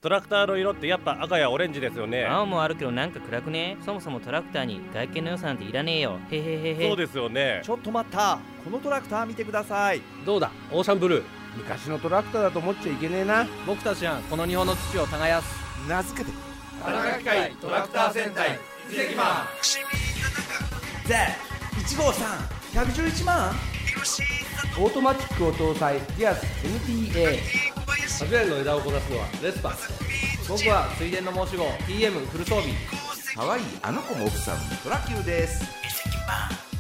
トラクターの色ってやっぱ赤やオレンジですよね。 青もあるけどなんか暗くね。そもそもトラクターに外見の良さなんていらねえよ。へへへへ。 そうですよね。 ちょっと待った、このトラクター見てください。 どうだオーシャンブルー。昔のトラクターだと思っちゃいけねえな。 僕たちはこの日本の土を耕す。 名付けて田中機械トラクター戦隊移籍マン。 153、111万。 オートマチックを搭載ディアス NTA。 初めの枝をこなすのはレスパス。 僕は水田の申し子 TM フル装備。 可愛いあの子も奥さんトラキューです。